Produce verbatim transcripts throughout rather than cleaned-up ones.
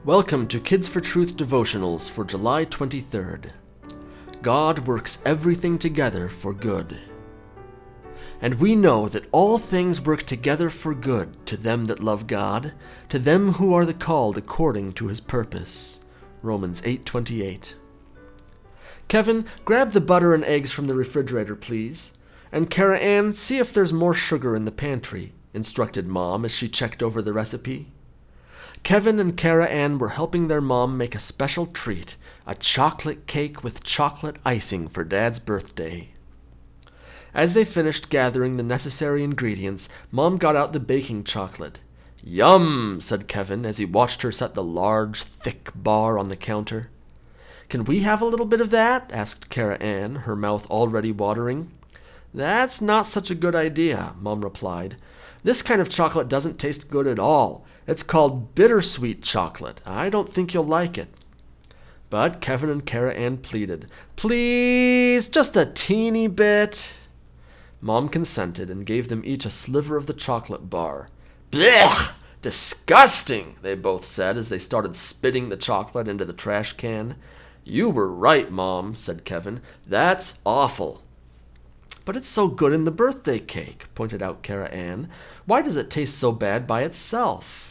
Welcome to Kids for Truth devotionals for July twenty-third. God works everything together for good. And we know that all things work together for good to them that love God, to them who are the called according to his purpose. Romans eight twenty-eight. Kevin, grab the butter and eggs from the refrigerator, please. And Kara Ann, see if there's more sugar in the pantry, instructed Mom as she checked over the recipe. Kevin and Kara Ann were helping their mom make a special treat, a chocolate cake with chocolate icing for Dad's birthday. As they finished gathering the necessary ingredients, Mom got out the baking chocolate. "Yum," said Kevin as he watched her set the large, thick bar on the counter. "Can we have a little bit of that?" asked Kara Ann, her mouth already watering. "That's not such a good idea," Mom replied. "This kind of chocolate doesn't taste good at all. It's called bittersweet chocolate. I don't think you'll like it." But Kevin and Kara Ann pleaded, "Please, just a teeny bit." Mom consented and gave them each a sliver of the chocolate bar. "Blech! Disgusting!" they both said as they started spitting the chocolate into the trash can. "You were right, Mom," said Kevin. "That's awful." "But it's so good in the birthday cake," pointed out Kara Ann. "Why does it taste so bad by itself?"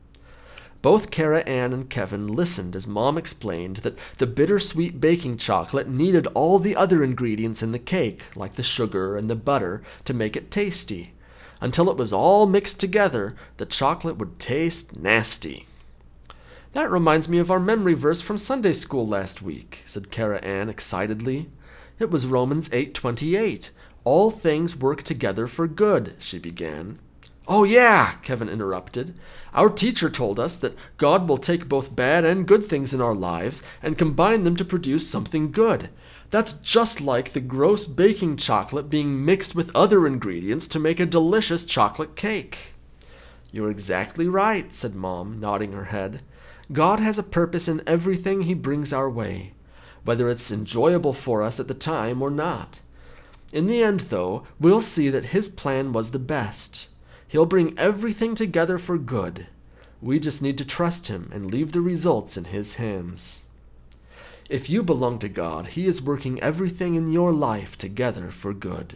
Both Kara Ann and Kevin listened as Mom explained that the bittersweet baking chocolate needed all the other ingredients in the cake, like the sugar and the butter, to make it tasty. Until it was all mixed together, the chocolate would taste nasty. "That reminds me of our memory verse from Sunday school last week," said Kara Ann excitedly. "It was Romans eight twenty-eight. All things work together for good," she began. "Oh yeah," Kevin interrupted. "Our teacher told us that God will take both bad and good things in our lives and combine them to produce something good. That's just like the gross baking chocolate being mixed with other ingredients to make a delicious chocolate cake." "You're exactly right," said Mom, nodding her head. "God has a purpose in everything he brings our way, whether it's enjoyable for us at the time or not. In the end, though, we'll see that his plan was the best. He'll bring everything together for good. We just need to trust him and leave the results in his hands." If you belong to God, he is working everything in your life together for good.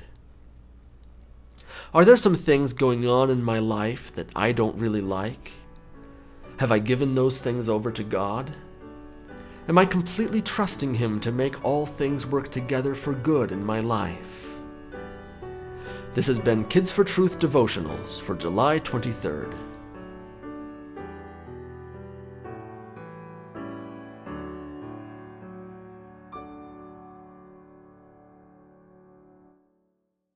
Are there some things going on in my life that I don't really like? Have I given those things over to God? Am I completely trusting him to make all things work together for good in my life? This has been Kids for Truth devotionals for July twenty-third.